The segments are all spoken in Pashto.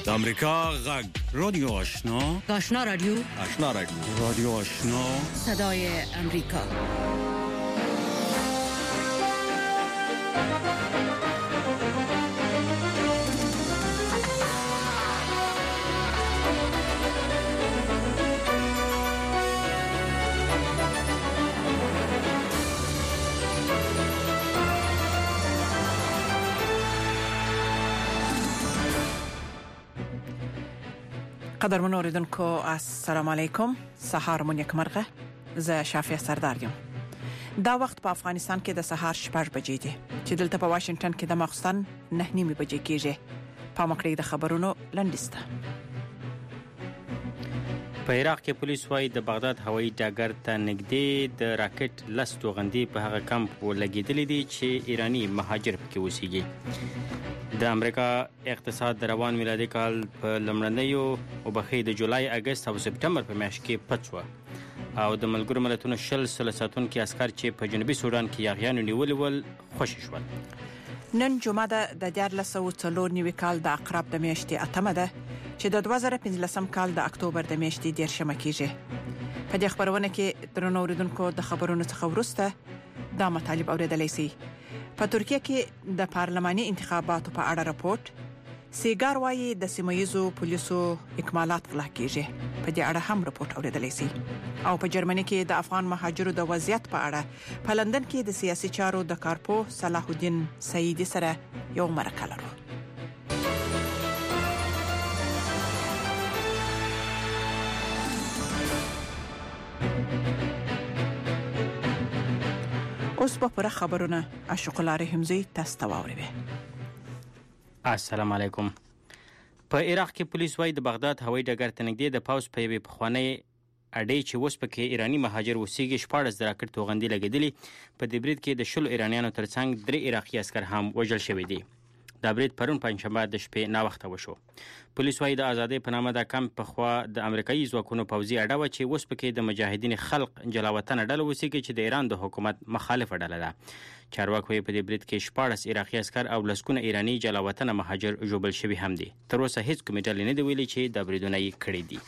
د امریکا غږ رادیو آشنا رادیو رادیو آشنا صدای امریکا. قدرمن اوریدونکو السلام علیکم. سهار مون یک مرغه ز شافیه سردار یم. دا وخت په افغانستان کې د سهار 6 بجې دي چې دلته په واشنگټن کې د ماخستن 9:30 بجې کېږي. په مکړې د خبرونو لنډیسته. په عراق کې پولیس وايي د بغداد هوایي ډګر ته نږدې د راکټ لستو غندي په هغه کمپ ولګېدلې دي چې ایرانی مهاجر پکې اوسېږي. د امریکا اقتصاد د روان میلادي کال په لومړنیو او بخې د جولای اگست او سپټمبر په میاشت کې پڅوه او د ملګرو ملتونو شل ساتونکي عسكر چې په جنوبي سودان کې یاغیانو نیولي ول خوشي شول. نن جمعه د 1494 کال د عقرب د میاشتې اتمه ده چې د 2015 کال د اکتوبر د میاشتې 10 کېږي. په دې خبرونه کې درنو اوریدونکو د خبرونو څخه ورسته دا مطالب اوریدلای شي. په ترکیه کې د پارلماني انتخاباتو په اړه راپورټ سیګار وايي د سیمایزو پولیسو اکمالات غلا کیږي. په دې اړه هم راپورټ اوریدلای شي. او په جرمني کې د افغان مهاجرو د وضعیت په اړه په لندن کې د سیاسي چارو د کارپو صلاح الدین سعیدی سره یو مرکه لرو. اوس په پوره خبرونه عاشق الله رحمزی تاسو ته واوري. السلام علیکم. په عراق کې پولیس وايي د بغداد هوایي ډګر ته نږدې د پاوس په یوې پخوانۍ اډې چې اوس پکې ایرانی مهاجر اوسېږي 14 راکټ توغندي لګېدلې. په دې برید کې د 10 ایرانیانو ترڅنګ 3 عراقي عسكر هم وژل شوي دي. دا برید پرون پنځشنبه د شپې ناوخته وشو. پولیس وايي د آزادۍ په نامه د کمپ په خوا د امریکایي ځواکونو پوځي اډه و چې اوس پکې د مجاهدین خلق جلاوطن ډله اوسېږي چې د ایران د حکومت مخالفه ډله ده. چارواکي په دې برید کې 14 عراقي عسكر او لسکونه ایرانی جلاوطن مهاجر ژوبل شوي هم دي. تر اوسه هیڅ کومې ډلې نه دی ویلي چې د بریدونه یې کړي دي.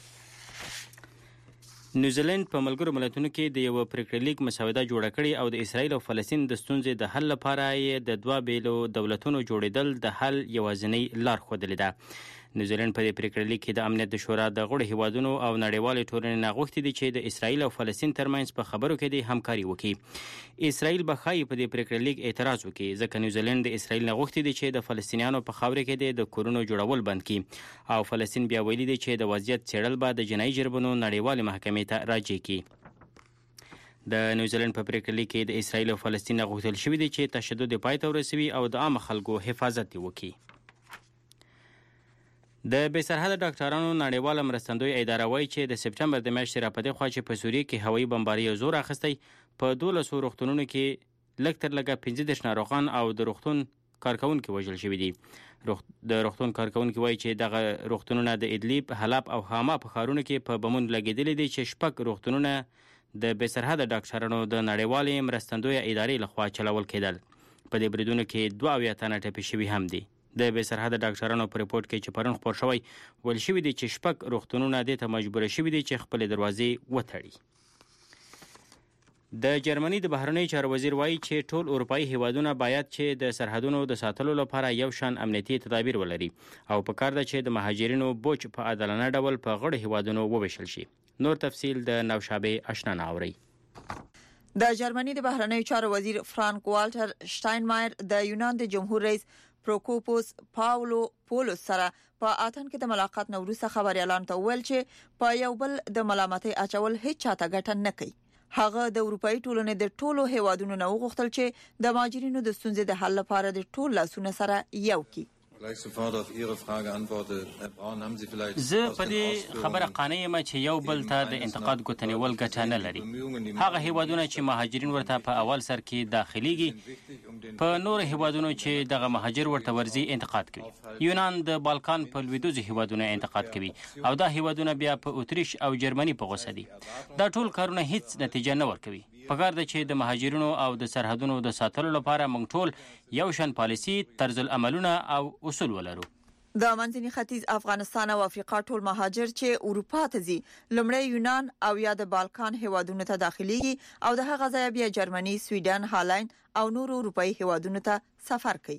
نیوزیلند په ملګرو ملتونو کې د یو پریکړلیک مسوده جوړه کړې او د اسرائیل او فلسطین د ستونزې د حل لپاره یې د دوه بیلو دولتونو جوړېدل د حل یوازینۍ لار ښودلې ده. نیوزیلند په دې پریکړلیک کې د امنیت د شورا د غړو هیوادونو او نړیوالې ټولنې نه غوښتي دي چې د اسرائیل او فلسطین ترمنځ په خبرو کې د همکاري وکړي. اسرائیل به ښایي په دې پریکړلیک اعتراض وکړي ځکه نیوزیلند د اسرائیل نه غوښتي دي چې د فلسطینیانو په خاوره کې د کورونو جوړول بند کړي او فلسطین بیا ویلي دي چې د وضعیت څېړل به د جنایي جرمونو نړیوالې محکمې ته راجع کړي. د نیوزیلند په پریکړلیک کې د اسرائیل او فلسطین نه غوښتل شوي دي چې تشدد پای ته ورسوي او د عام خلکو حفاظت وکړي. د بې سرحده ډاکټرانو نړیواله مرستندوی اداره وایي چې د سپټمبر د میاشتې راپدې خوا چې په سوریه کې هوایي بمباري زور اخیستی په 12 روغتونونو کې لږ تر لږه 15 ناروغان او د روغتون کارکونکو وژل شوي دي. د روغتون کارکونکو وایي چې دغه روغتونونه د ادلیب، حلب او حما په ښارونو کې په بمونو لګېدلي دي چې 6 روغتونونه د بې سرحده ډاکټرانو د نړیوالې مرستندوی ادارې لخوا چلول کېدل. په دې بریدونو کې 22 تنه ټپي شوي هم دي. د بې سرحده ډاکټرانو په ریپورت کې چې پرون خپور شوی ویل شوي دي چې 6 روغتونونه دې ته مجبور شوي دي چې خپل دروازې وتړي. د جرمني د بهرنی چارو وزیر وایي چې ټول اروپایي هیوادونه باید چې د سرحدونو د ساتلو لپاره یو شان امنیتي تدابیر ولري او په کار ده چې د مهاجرینو بوج په عادلانه ډول په غړو هیوادونو وویشل شي. نور تفصیل د نوشابه آشنا ناوري. د جرمني د بهرنی چارو وزیر فرانک والټر شټاینمایر د یونان د جمهور رئیس پروکوپوس پاولو پولوس سره په آتن کې د ملاقات نو وروسته خبريالان ته ویل چې په یو بل د ملامتۍ اچول هیڅ چاته ګټه نه کوي. هغه د اروپאי ټولنې د ټولو هیوادونو نه وغوښتل چې د مهاجرینو د ستونزې د حل لپاره د ټول لاسونه سره یو کړي. زه په دې خبره قانع یم چې یو بل ته د انتقاد ګوتنیول ګټه نه لري. هغه هیوادونه چې مهاجرین ورته په اول سر کې داخليږي په نور هیوادونو چې دغه مهاجر ورته ورزي انتقاد کوي. یونان د بالکان په لویدوز هیوادونو انتقاد کوي او دا هیوادونه بیا په اتریش او جرمني په غوسه دي. دا ټول کارونه هیڅ نتیجه نه ورکوي. پکار ده چې د مهاجرینو او د سرحدونو د ساتلو لپاره موږ ټول یو شان پالیسي، طرز العملونه او اصول ولرو. د منځني ختیځ افغانستان او افریقا ټول مهاجر چې اروپا ته ځي لمړی یونان او یا د بالکان هیوادونو ته داخليږي او د هغه ځای بیا جرمني، سویډن، هالند او نورو اروپאי هیوادونو ته سفر کوي.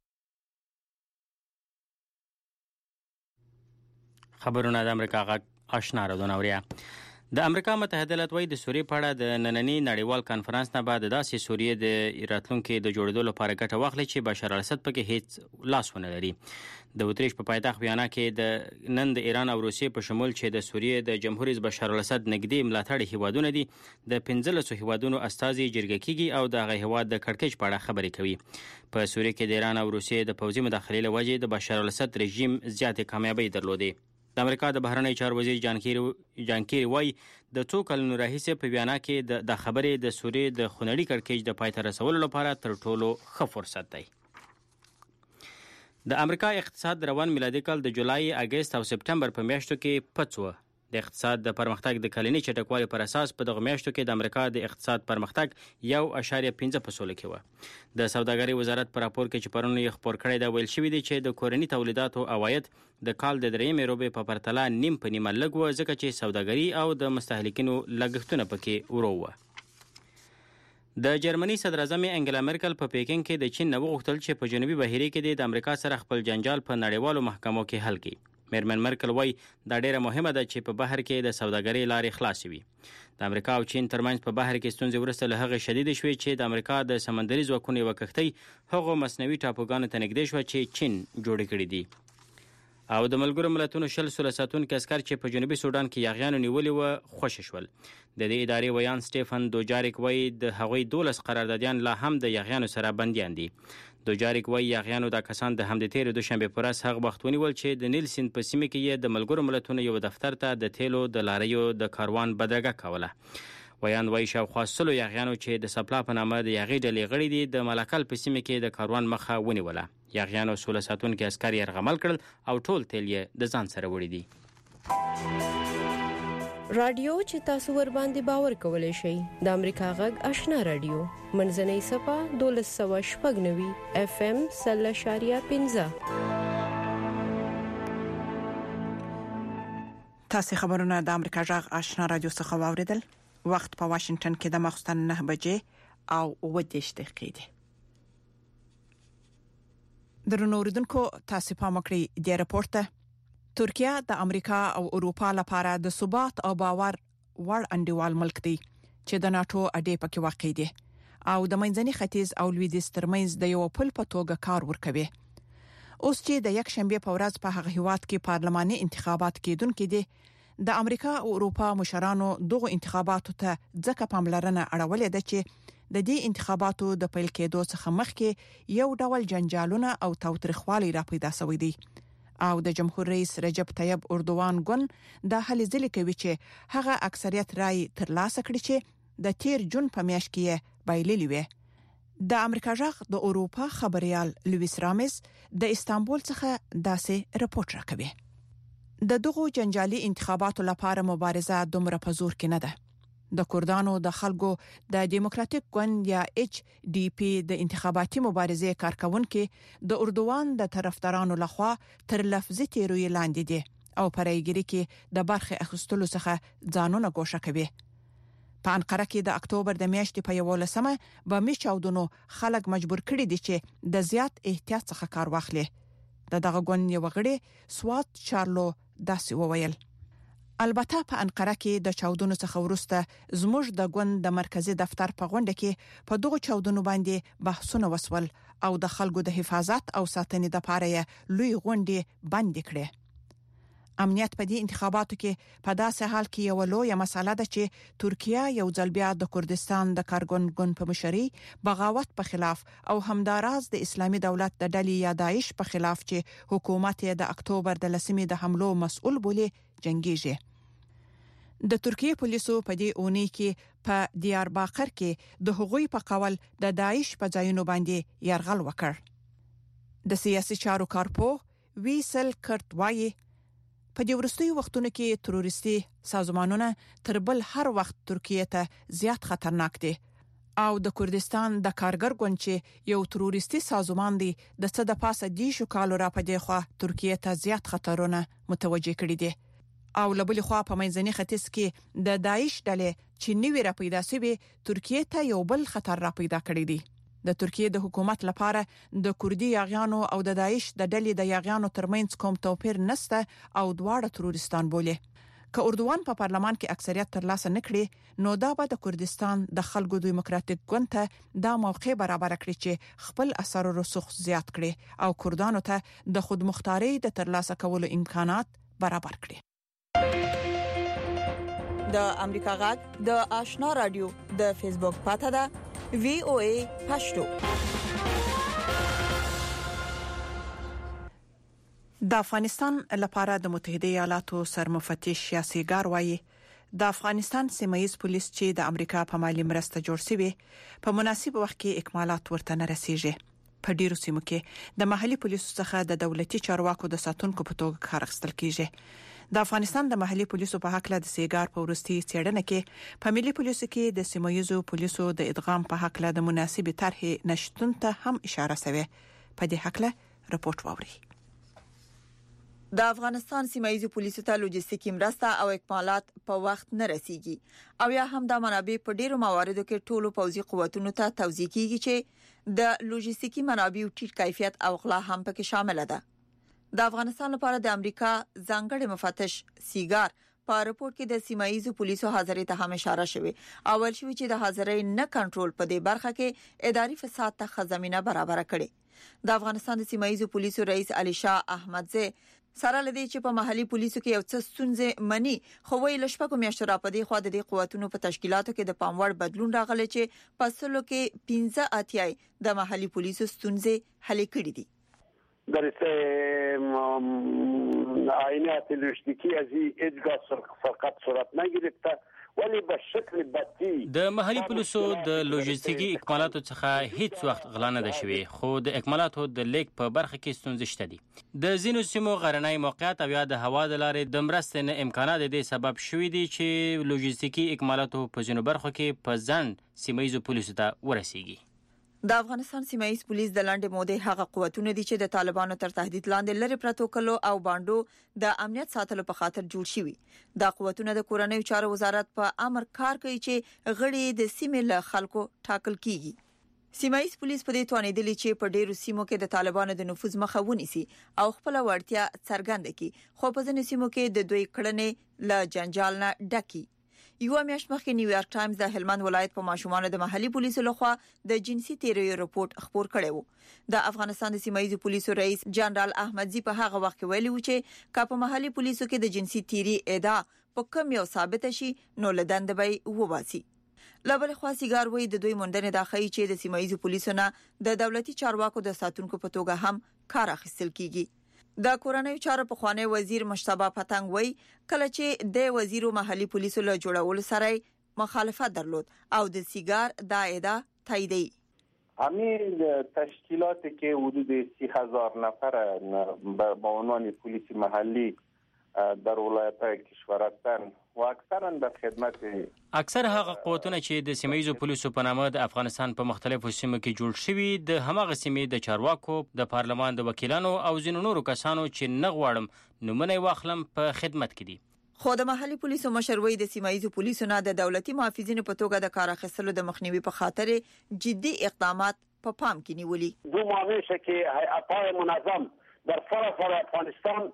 خبرونه د امریکا غږ آشنا راډیو. د امریکا متحده ایالات وايي د سوریې په اړه د نننی نړیوال کانفرنس نه بعد داسې سوریې د راتلونکو د جوړېدو لپاره ګټه واخلي چې بشار الاسد پکې هیڅ لاس ونه لري. د وتریش په پایتخت ویانا کې د نن د ایران او روسیې په شمول چې د سوریې د جمهور رئیس بشار الاسد نږدې ملاتړي هیوادونه دي د 15 هیوادونو استازي جرګه کیږي او د هغه هیواد د کړکېچ په اړه خبرې کوي. په سوریې کې د ایران او روسیې د پوځي مداخلې له وجې د بشار الاسد رژیم زیاتې کامیابی درلودې. د امریکا د بهرنی چارو وزیر جان کیری وايي د څو کلونو راهیسې په ویانا کې د خبرې د سوریې د خونړي کړکېچ د پای ته رسولو لپاره تر ټولو ښه فرصت دی. د امریکا اقتصاد روان میلادي کال د جولای، اگست او سپتمبر په میاشتو کې پڅوه. د اقتصاد د پرمختګ د کلنی چټکوالي پر اساس په دغه میاشتو کې د امریکا د اقتصاد پرمختګ 1.5% کې و. د سوداګرۍ وزارت په راپور کې چې پرون یې خبر کړی دا ویل شوی دی چې د کورني تولیداتو عواید د کال د درېمې روبې په پرتله نیم په نیمه لږ و، ځکه چې سوداګري او د مستهلکینو لګښتونه پکې ورو و. د جرمني صدر اعظم انګلا مرکل په پیکینګ کې د چین نه وغوښتل چې په جنوبي بهیرې کې د امریکا سره خپل جنجال په نړیوالو محکمو کې حل کړي. میرمن مرکل وايي دا ډیره مهمه ده چې په بهر کې د سوداګرۍ لارې خلاصې وي. د امریکا او چین ترمنځ په بهر کې ستونزې ورسته له هغه شدید شوې چې د امریکا د سمندري ځواکونو وکښتۍ هغه مصنوعي ټاپوګانو ته نږدې شو چې چین جوړ کړي دي. او د ملګرو ملتونو 10 ساتونکو عسكر چې په جنوبي سودان کې یاغیانو نیولې و خوشی شول. د دې ادارې ویان سټيفن دوجاریک وايي د هغوی 12 قراردادیان لا هم د یاغیانو سره بنديان دي. دوجاریک وايي یاغیانو د کسان د همدې تیر دوشنبه پر اس هغه وخت ونیول چې د نیل سیند په سیمه کې د ملګرو ملتونو یو دفتر ته د تیلو د لاریو د کاروان بدرګه کوله. ویان وايي شاوخوا 100 یاغیانو چې د سپلا په نامه د یاغي ډلې غړي دي د ملکل په سیمه کې د کاروان مخه ونیوله. یاغیانو 16 ساتونکو عسكر يرغمل کړل او ټول تیل یې د ځان سره وړي دي. رادیو چې تاسو ور باندې باور کولای شئ د امریکا غږ آشنا رادیو منځنۍ صفه 1290 FM 0.15. تاسو خبرونه د امریکا غږ آشنا رادیو څخه واوریدل. وخت په واشنگټن کې د ماخستن 9 بجې او 10 دقیقې دي. درنو اوریدونکو تاسو په مکړی د راپورته ترکیه د امریکا او اروپا لپاره د ثبات او باور وړ انډیوال ملک دی چې د ناتو اډې پکې واقع دی او د منځني ختیځ او لویدیځ ترمنځ د یو پل په توګه کار ورکوي. اوس چې د یک شنبه په ورځ په هغه هیواد کې پارلماني انتخابات کېدونکې دي د امریکا او اروپا مشرانو دغه انتخاباتو ته ځکه پاملرنه اړولې ده چې د دې انتخاباتو د پیل کېدو څخه مخکې یو ډول جنجالونه او تاوتریخوالي را پیدا شوې دي او د جمهور رئیس رجب طیب اردوغان ګوند د هلې ځلې کوي چې هغه اکثریت رائے ترلاسه کړي چې د تیر جون په میاشت کې بایللې وي. د امریکا ژغ د اروپا خبريال لویس رامز د استانبول څخه داسې راپورټ راکوي. د دغو جنجالي انتخاباتو لپاره مبارزه دومره په زور کې نه ده. د کردانو د خلکو د دیموکراتیک ګوند یا HDP د انتخاباتي مبارزې کارکونکو د اردوغان د طرفدارانو لخوا تر لفظي تیروي لاندې دي او پرایګری کې د برخه اخیستلو څخه ځانونه ګوښه کوي. په انقره کې د اکتوبر د میاشتې په 11مه به میچاودونو خلک مجبور کړي دي چې د زیات احتیاط څخه کار واخلي. دغه ګوند یو غړي سوات چارلو داسې وویل. البته په انقره کې د چاودنو څخه وروسته زموږ د ګوند د مرکزی دفتر په غونډه کې په دغه چاودنو باندې بحثونه وسول او د خلکو د حفاظت او ساتنې لپاره لوی غونډې بند کړې. امنیت په دې انتخاباتو کې په داسې حال کې یو لوی مسله ده چې ترکیه یو ځل بیا د کردستان د کارګون ګوند په مشرۍ بغاوت په خلاف او همداراز د اسلامي دولت د ډلې یا داعش په خلاف چې حکومت یې د اکتوبر د 10 د حملو مسؤل بولی جنگیږي. د ترکیه پولیسو په دې اونۍ کې په دیارباقر کې د حقوقي په قول د داعش په ځایونو باندې يرغل وکړ. د سیاسي چارو کارپو ویسل کرت وایي په دې ورستیو وختونو کې تروریستي سازمانونه تر بل هر وخت ترکیه ته زیات خطرناک دي او د کردستان د کارګر ګوند چې یو تروریستي سازمان دی د څه د پاسه دی شو کال را پدې خو ترکیه ته زیات خطرونه متوجه کړي دي او لبل خو په منځني ختیځ کې د داعش ډلې چې نیوی را پیدا شوی ترکیه ته یو بل خطر را پیدا کړی دی د ترکیه د حکومت لپاره د کردي یاغیانو او د داعش د ډلې د یاغیانو ترمنځ کوم توپیر نشته او دواړه تروریستان بولي که اردوان په پارلمان کې اکثریت ترلاسه نکړي نو دا به د کردستان د خلکو دیموکراتیک ګوند ته دا موقع برابر کړي چې خپل اثر او رسوخ زیات کړي او کردانو ته د خودمختاري د ترلاسه کولو امکانات برابر کړي د امریکا غږ د آشنا رادیو د فیسبوک پاته ده VOA پښتو د افغانستان لپاره د متحده ایالاتو سرمفتش سیاسيګار وایي د افغانستان سیمه‌یز پولیس چې د امریکا په مالی مرسته جوړ شوی په مناسب وخت کې اکمالات ورته نه رسیږي په ډیرو سیمو کې د محلي پولیسو څخه د دولتي چارواکو د ساتونکو په توګه کار اخیستل کیږي د افغانستان د محلي پولیسو په حق له د سیګار په ورستي څېړنه کې په ملي پولیسو کې د سیمه‌یزو پولیسو د ادغام په حق له د مناسب طرحې نشټون ته هم اشاره شوه په دې حق له رپورت ووري د افغانستان سیمه‌یزو پولیسو ته لوجستیکي مرسته او اکمالات په وخت نه رسیږي او یا هم د منابع په ډیرو مواردو کې ټولو پوځي قوتونو ته توزیع کیږي چې د لوجستیکي منابعو ټیټ کیفیت او غلا هم پکې شامل ده د افغانستان لپاره د امریکا ځانګړي مفتش سیګار په رپورت کې د سیمه‌یزو پولیسو حاضرۍ ته هم اشاره شوی اول شوی چې د حاضرۍ نه کنټرول په دې برخه کې اداري فساد ته خزمینه برابر کړي د افغانستان د سیمه‌یزو پولیسو رئیس علي شاه احمدزی سره لدی چې په محلي پولیسو کې یو څه ستونزې مني خو ویل شپږ میاشتې را پدې خو د دې قوتونو په تشکیلاتو کې د پاموړ بدلون راغلی چې پسلو کې 15 اتیای د محلي پولیسو ستونزې حل کړې دي در عینات لوجستیکی از هیچگاه فقط صورت نگرفته ولی به شکل بدی د محلي پولیسو د لوجستیکي اکمالاتو څخه هیڅ وخت غلا نه ده شوی خو د اکمالاتو د لیک په برخه کې ستونزې شته دي د ځینو سیمو غرنۍ موقعیت او یا د هوا د لارې د مرستې نه امکانات د سبب شوی دي چې لوجستیکي اکمالاتو په ځینو برخو کې په ځان سیمه‌یزو پولیسو ته ورسیږي د افغانستان سیمه‌یز پولیس د لاندې مودې هغه قوتونه دي چې د طالبانو تر تهدید لاندې لری پروتوکول او باندو د امنیت ساتلو په خاطر جوړ شوي دا قوتونه د کورنۍ چارو وزارت په امر کار کوي چې غړي د سیمې له خلکو ټاکل کیږي سیمه‌یز پولیس په دې توانیدلی چې په ډیرو سیمو کې د طالبانو د نفوذ مخه ونیسي او خپل وړتیا څرګنده کړي خو په ځینو سیمو کې د دوی کړنې له جنجال نه ډکې یو میاشت مخکې نیویارک ټایمز د هلمند ولایت په ماشومان د محلي پولیسو لخوا د جنسي تیریو رپورت خبر کړی وو د افغانستان د سیمه‌یزو پولیسو رئیس جنرال احمدزی په هغه وخت کې ویلي و چې کله په محلي پولیسو کې د جنسي تیری ادعا په کم یو ثابت شي نو لدند به وباسي لبل خوا سیګار وې د دوی مونډنه د خی چې د سیمه‌یزو پولیسو نه د دولتي چارواکو د ساتونکو په توګه هم کار اخیستل کیږي د کورنۍ چارو په خوانی وزیر مشتبه پتنګ وای کله چې د وزیرو محلي پولیسو له جوړول سره مخالفت درلود او د سیګار د ادعا تاییدي همین تشکیلاتی که حدود 30,000 نفر با عنوان پلیس محلی در ولایت‌های کشور هستند و اکثرا در خدمت اکثر هغه قوتونه چې د سیمه‌یزو پولیسو په نامه د افغانستان په مختلفو سیمو کې جوړ شوي د هماغه سیمې د چارواکو د پارلمان د وکیلانو او ځینو نورو کسانو چې نه غواړم نومونه واخلم په خدمت کې دي خو د محلي پولیسو مشروي د سیمه‌یزو پولیسو نه د دولتي محافظینو په توګه د کار اخیستلو د مخنیوي په خاطر جدي اقدامات په پام کې نیولي دو ماه میشه که هیئت‌های منظم در سراسر افغانستان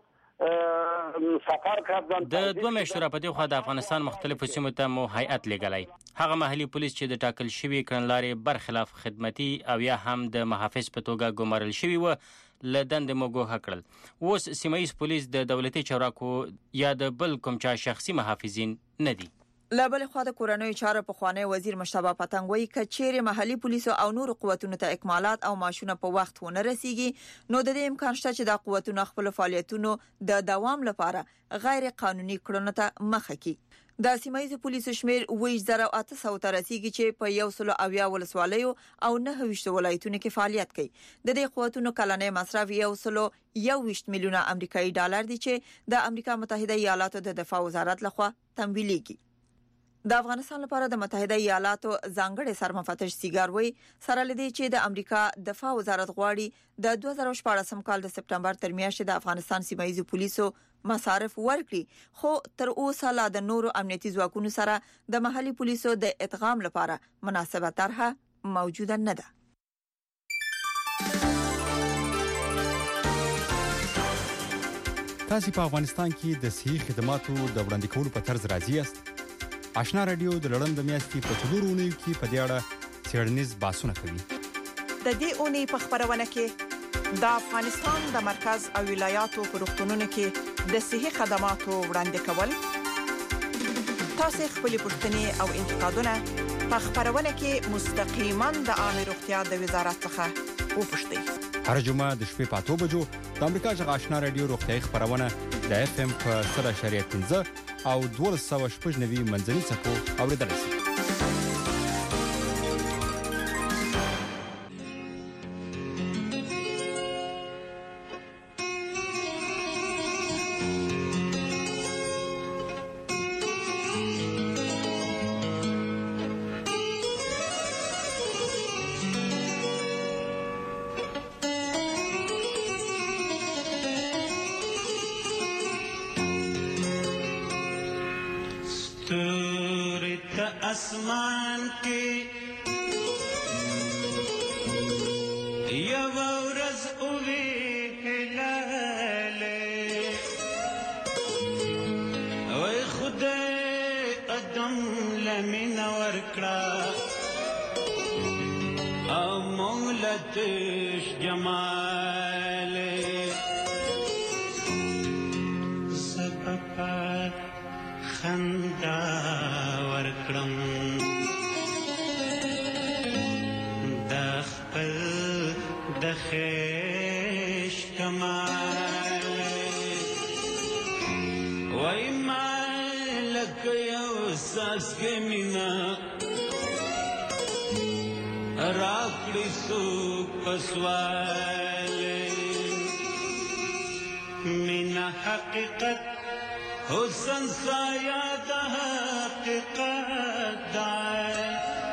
سفر کردن د دوه میاشتو را پدې خو د افغانستان مختلفو سیمو ته مو هیئت لګلای هغه محلي پولیس چې د ټاکل شوی کړنلارې برخلاف خدمتي او یا هم د محافظ په توګه ګمارل شوی و لدند موګه کړل اوس سیمه‌یز پولیس د دولتي چارواکو یا د بل کوم چا شخصي محافظین نه دي لبل خو د کورنۍ چارو په خوانی وزیر مشتبه پتنګ وای کچېره محلي پولیسو او نور قوتونو ته اکمالات او ماشونه په وخت ونه رسیږي نو د دې امکان شته چې د قوتونو خپل فعالیتونو د دوام لپاره غیر قانوني کړنو ته مخه کړي د سیمه‌یزو پولیسو شمیر 2800 ته رسیدي چې په 100 ولسوالیو او 9 ولایتونو کې فعالیت کوي د دې قوتونو کلنې مصرف 121 میلیونه امریکایي ډالر دي چې د امریکا متحده ایالاتو د دفاع وزارت لخوا تمویلېږي د افغانستان لپاره د متحده ایالاتو ځانګړي سرمفتش سیګاروي سره لدی چې د امریکا دفاع وزارت غواړي د 2014 کال د سپټمبر تر میاشتې د افغانستان سیمایي پولیسو مصارف ورکړي، خو تر اوسه لا د نورو امنیتي ځواکونو سره د محلي پولیسو د ادغام لپاره مناسبه طرحه موجوده نه ده. تاسو په افغانستان کې د صحي خدماتو د وړاندې کولو په طرز راضي یاست؟ آشنا رادیو د لړند میاشتې په څلورونیو کې په دې اړه څېړنیز بحثونه کوي. د دې اونۍ په خبرونه کې د افغانستان د مرکز او ولایاتو په روغتونونو کې د صحي خدماتو وړاندې کول. تاسو خپل پوښتنې او انتقادونه په خبرونه کې مستقیما د عامه روغتیا د وزارت څخه وپوښتئ. هر جمعه د شپې په 8 بجو د امریکا جغ آشنا رادیو روغتیايي خبرونه د اف ام په 100.15 او 1290 منځني څپو اوریدل شي. आसमान के यवरज उवे हिलाले ओए खुदे अदम लमिन वरकड़ा अमौलतिश जमाले सबपा खंदा ورکړم د خپل د خیش کمال وای مالک یو ساس کې مینا راکړی سو پسوال مینا حقیقت حسن سایہ دا حقیقت دائے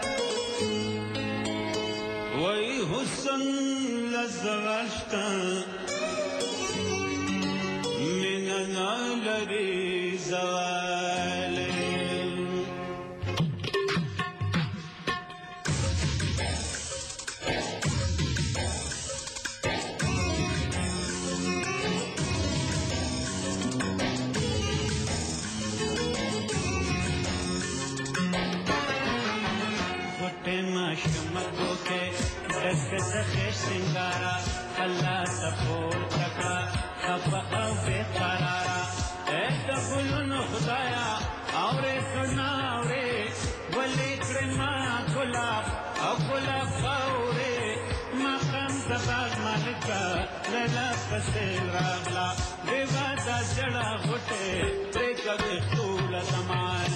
وہی حسن لزغشتا من نالری زوالے خیش سنگارا اللہ سپور تکا خفا او بے قرارا اے دفلن خدایا آورے سنا آورے ولی کرما گلاب او گلاب خاورے مقام دباغ مالکا لیلا پسیل راغلا بیوادا جڑا غٹے تریکا بخول زمان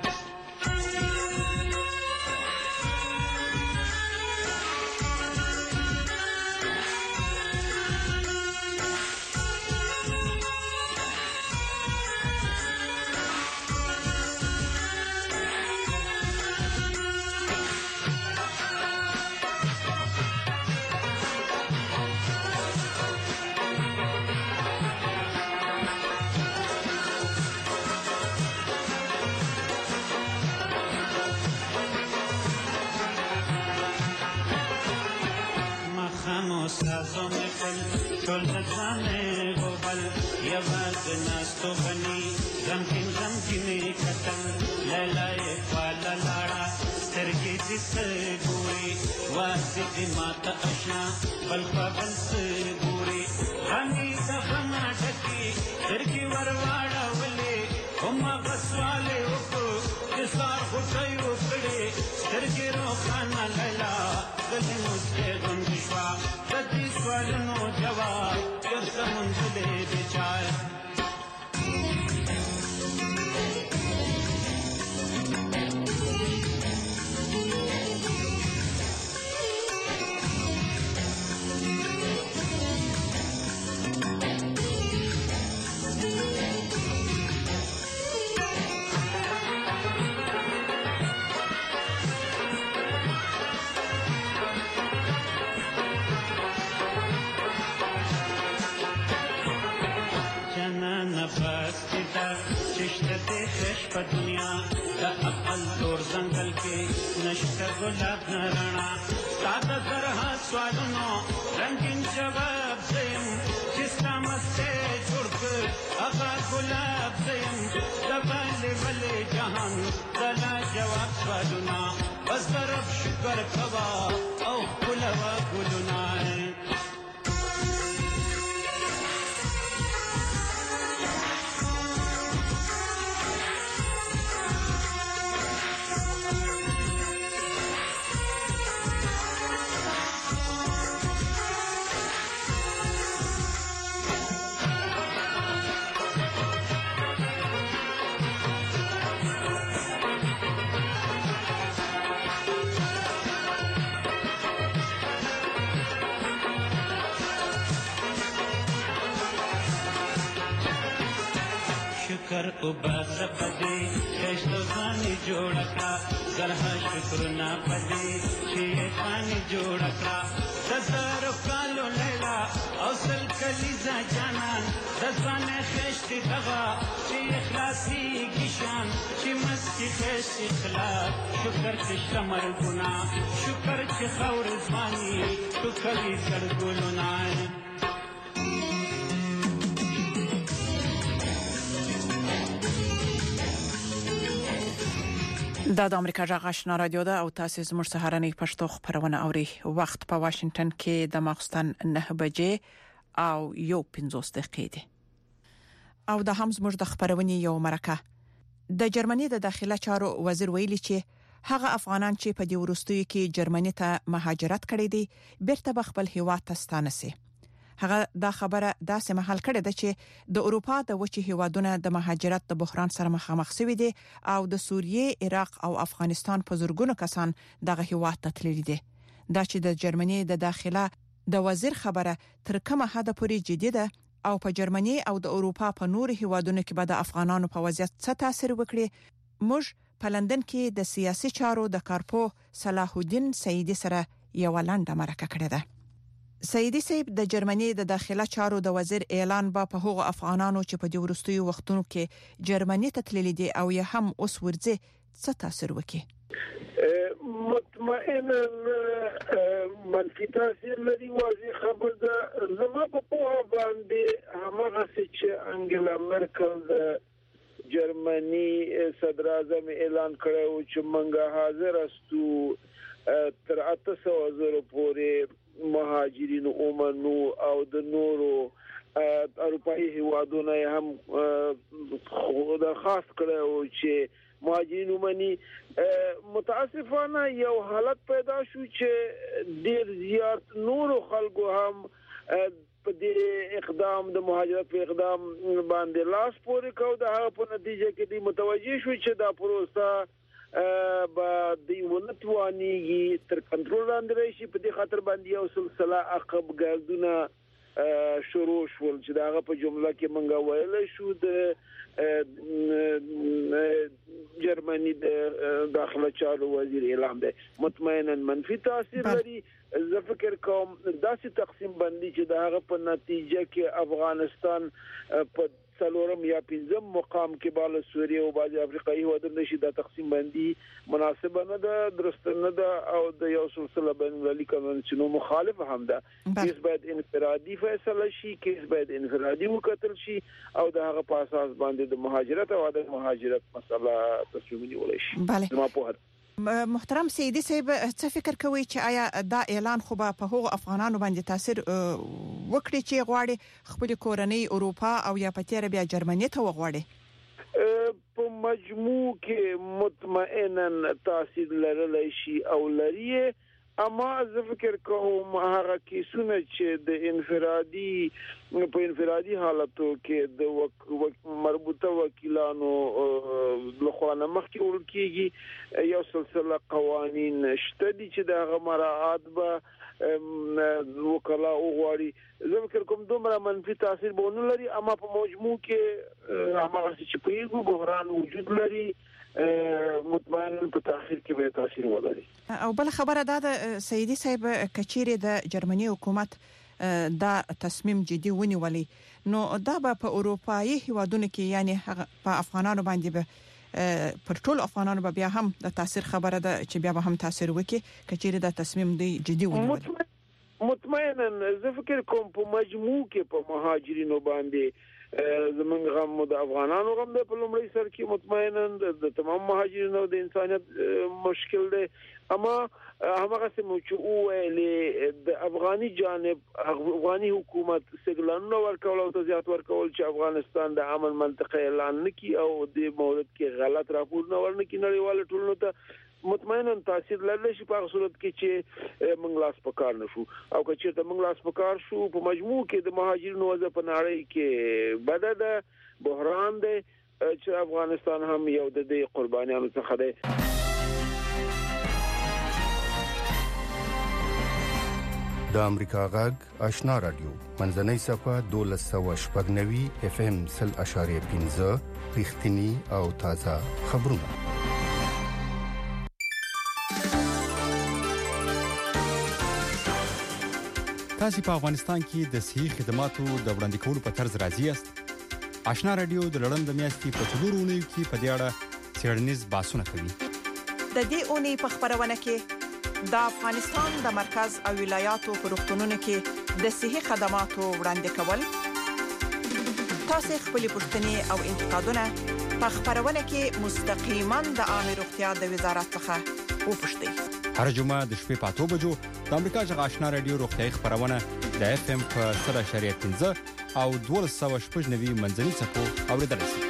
سازوں میں پل شل نظامے غبل یواز ناستو بنی غمکن قتل لیلائے والا لاڑا سرگی جس گوری واسد ماتا اشنا بلقا بلس گوری ہمی دفنا ڈھکی سرگی ورواڑا ولے ہما بسوالے اکو جسار خطائی اکڑے سرگی روخانا لیلا گلی مسکے گندشوا بدی سوالنو جواب کرتا منزلے بیچار نفس کتا چشت خش په دنیا د عقل تور زنګل کې نشته ګلاب نرانا ساده زرها سوالونو رنگین جواب زم جستا مسته جوړ هغه ګلاب زم دبل ول جهان دلا جواب سوالونه بس رب شکر کوا او ګلوا ګلونه شکر او باز پدې کښته ځاني جوړ کړه زرها شکر نه پدې چې ځاني جوړ کړه زر کالو لیلا او سل کلیزا جانان ځانه خشتي دغه چې اخلاصي کشان چې مستی خشت اخلاص شکر چې شمر ګنا شکر چې خور ځواني تو کلی سړګونو نه دا د امریکا جغ آشنا رادیو ده او تاسو زموږ سهارنۍ پښتو خبرونه اوري وخت په واشنگټن کې د ماخستن 9 بجې او 1:50 دقیقې دي او د هم زموږ د خبرونې یو مرکه د جرمني د داخله چارو وزیر ویلي چې هغه افغانان چې په دې ورستیو کې جرمني ته مهاجرت کړي دي بیرته خپل هیواد ته ستانه سي هغه دا خبره داسې محل کړي ده چې د اروپا د وچې هیوادونو د مهاجرت د بحران سره مخامخ شوي دي او د سوریې، عراق او افغانستان په زورګونو کسان دغه هیواد ته تللي دي دا چې د جرمني د داخله د وزیر خبره تر کومه حد پورې جدي ده او په جرمني او د اروپا په نور هیوادونو کې به د افغانانو په وضعیت څه تاثیر وکړي موږ په لندن کې د سیاسي چارو د کارپو صلاح الدین سعیدی سره یو لنډه مرکه کړې ده سعیدی صاحب د جرمني د داخله چارو د وزیر اعلان په هغو افغانانو چې په دې ورستیو وختونو کې جرمني ته تللي دي او یا هم اوس ورځي څه تاثیر وکړي مطمئنا منفي تاثیر لري واضح خبر ده زما په پوهه باندې هغه چې انګلا مرکل د جرمني صدر اعظم اعلان کړو چې منګه حاضر استو تر 800,000 پورې مهاجرین اومنو او د نورو اروپایي هیوادونو هم خدا خاص کړو چې مهاجرین اومني متاسفانه یو حالت پیدا شو چې ډیر زیات نورو خلکو هم په دې اقدام د مهاجرت په اقدام باندې لاس پورې کو د هغه په نتیجه کې دی متوجي شو چې دا پروسه با د ونتوانیږي تر کنټرول لاندې راشي په دې خاطر باندې یو سلسله عقب ګرځونه شروع شول چې داغه په جمله کې منګه ویل شو د جرمني د داخله چارو وزیر اعلان ده مطمئنا منفي تاثیر لري زه فکر کوم داسې تقسیم بندي چې داغه په نتیجه کې افغانستان په څلورم یا پنځم مقام کې بال سوریه او بعض افریقایي هیوادونو نشي دا تقسیم بندي مناسب نه ده درست نه ده او د یو سلسله بین المللي کنوانسیونو مخالف هم ده کیس باید انفرادي فیصله شي کیس باید انفرادي وکتل شي او د هغه په اساس باندې د مهاجرت او د مهاجرت مسله تصمیم نیول شي ما په محترم سیدی صاحب څه فکر کوي چې آیا دا اعلان خو به په هغو افغانانو باندې تاثیر وکړي چې غواړي خپل کورنۍ اروپا او یا په تیر بیا جرمني ته وغواړي په مجموع کې مطمئنا تاثیر لرلی شي او لري اما زه فکر کوم هغه کیسونه چې د انفرادي حالتو کې د مربوطه وکیلانو لخوا مخکې ورکیږي یو سلسله قوانین شته دي چې د هغه مراعات به وکلا او غواړي زه فکر کوم دومره منفي تاثیر به نه لري اما په مجموع کې هغه چې په یو بحران وجود لري مطمئنا په تاخير کې به تاثیر ولري او بل خبره ده سیدی صاحب کچيري د جرمني حکومت دا تصمیم جدي ونیولې نو دا به په اروپאי هیوادونو کې یعنی په افغانانو باندې به پر ټول افغانانو به بیا هم د تاثیر خبره ده چې بیا به هم تاثیر وکړي کچېره د تصمیم دی جدي ونیول. مطمئنا زه فکر کوم په مجموع کې په مهاجرینو باندې زمونږ غم د افغانانو غم د په لومړي سر کې مطمئنا د تمام مهاجرینو د انسانیت مشکل دی اما هغه سمو چې او د افغاني جانب افغاني حکومت سګلانو ورکول او تزیات ورکول چې افغانستان د امن منطقه اعلان نکي او د مورد کې غلط راپور نه ورنکي نړیوال ټولنو ته مطمئنا تاثیر لري چې په صورت کې چې موږ لاس پکار نشو او که چې موږ لاس پکار شو په مجموع کې د مهاجرینو وضع په نړۍ کې بدده بحران دی چې افغانستان هم یو د دې قربانیانو څخه دی. د امریکا غږ آشنا رادیو منځنۍ صفه 1290 FM 0.15 رښتینی او تازه خبرونه. تاسو په افغانستان کې د صحي خدماتو د وړاندې کولو په طرز راضي یاست؟ آشنا رادیو د لړند میاشتې په څلورو اونیو کې په دې اړه څېړنیز بحثونه کوي. د دې اونۍ په خبرونه کې د افغانستان د مرکز او ولایاتو په روغتونونو کې د صحي خدماتو وړاندې کول، تاسو خپل پوښتنې او انتقادونه په خبرونه کې مستقیما د عامه روغتیا د وزارت څخه وپوښتئ. هر جمعه د شپې په 8 بجو د امریکا جغ آشنا رادیو روغتیايي خبرونه د FM په 0.15 او 1290 منځني څپو اوریدل شي.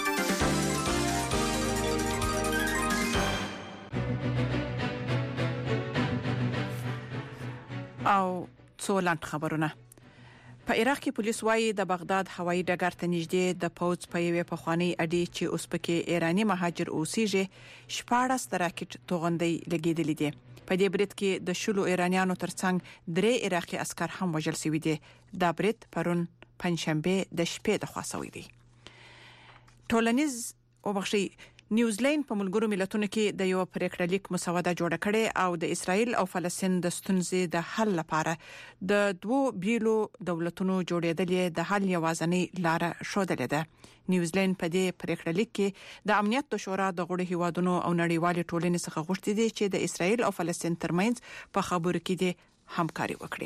او څولند خبرونه. په عراق کې پولیس وايي د بغداد هوایي ډګر ته نږدې د پوز په یوې پخوانی اډې چې اوس پکې ایرانی مهاجر اوسېږي 14 راکټ توغندۍ لګېدلې دي. په دې برید کې د شلو ایرانیانو ترڅنګ 3 عراقي عسكر هم وژل شوي دي. دا برید پرون پنځشنبه د شپې د خوا شوی دی. ټولنیز او بخشي نیوزیلند په ملګرو ملتونو کې د یو پریکړه لیک مسوده جوړه کړې او د اسرایل او فلسطین د ستونزې د حل لپاره د دوه بیلو دولتونو جوړېدل د حل یوازنۍ لار شودلې ده. نیوزیلند په دې پریکړه لیک کې د امنیت د شورا د غړو هیوادونو او نړیوال ټولنې څخه غوښتي دي چې د اسرایل او فلسطین ترمنځ په خبرو کې د همکاري وکړي.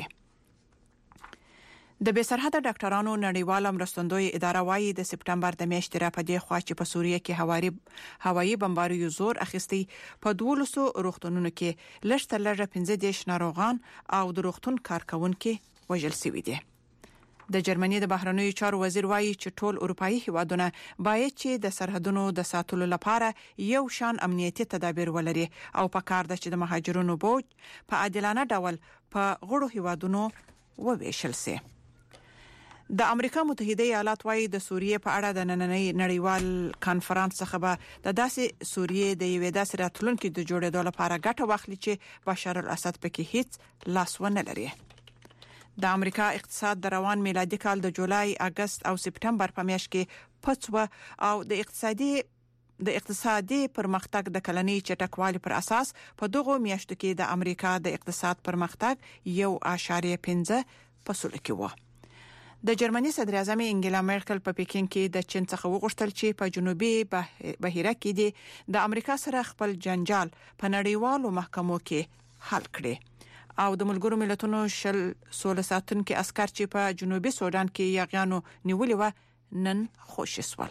د بسرحد ډاکټرانو نړیواله مرستندوی اداره وايي د سپټمبر د میاشتې را پدې خوا چې په سوریه کې هوایي بمباریو زور اخیستي په 1200 روغتونونو کې لږ 15 ناروغان او د روغتون کارکونکو وژل شوي دي. د جرمني د بهرنیو چارو وزیر وايي چې ټول اروپאי هیوادونه باید چې د سرحدونو د ساتلو لپاره یو شان امنیتي تدابیر ولري او په کار ده چې د مهاجرونو بوج په عادلانه ډول په غړو هیوادونو وویشل شي. د امریکا متحده ایالات وايي د سوریه په اړه د نننۍ نړیوال کانفرنس څخه به د داسې سوریه د یوې داسې راتلونکو د جوړېدو لپاره ګټه واخلي چې بشار الاسد پکې هیڅ لاس ونه لري. د امریکا اقتصاد د روان میلادي کال د جولای، اگست او سپټمبر په میاشت کې پڅوه او د اقتصادي پرمختګ د کلنۍ چټکوالي پر اساس په دغه میاشتو کې د امریکا د اقتصاد پرمختګ 1.5% کې و. د جرمني صدر اعظم انګلا مرکل په پکین کې د چین څخه وغوښتل چې په جنوبي بحیره کې د امریکا سره خپل جنجال په نړیوالو محکمو کې حل کړي او د ملګرو ملتونو شل ساتونکو عسكر چې په جنوبي سودان کې یاغیانو نیولې و نن خوشی سوال.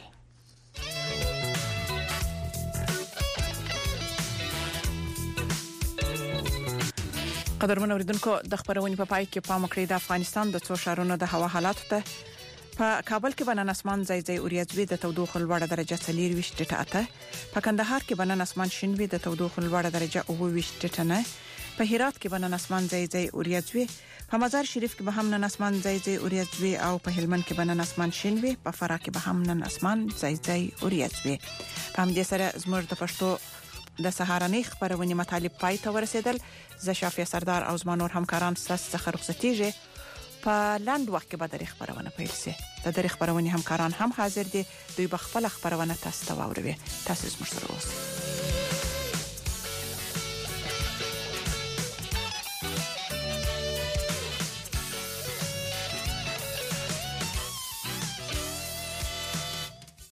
قدرمن اوریدونکو د خبرونې په پای کې پام وکړئ د افغانستان د څو شهرونو د هوا حالات ته. په کابل کې بنن اسمان ځای اوریځوي د تودوخه لوړه درجه 24 ټټه اته، په کندهار کې بنن اسمان شینوي د تودوخه لوړه درجه 29 ټټه نه، په هرات کې بنن اسمان ځای اوریځوي، په مزار شریف کې به هم نن اسمان ځای اوریځوي او په هلمند کې بنن اسمان شینوي، په فراه کې به هم نن اسمان ځای اوریځوي. په همدې سره زموږ د پښتو د سهارنۍ خبرونه مطالب پای ته ورسېدل. زه شافیه سردار او زما نور همکاران ستاسو څخه رخصتیږي. په لاند وخت کې به د خبرونه پیل شي. د خبرونه همکاران هم حاضر دي، دوی به خپل خبرونه تاسو ته واوروي. تاسو زموږ سره اوسئ.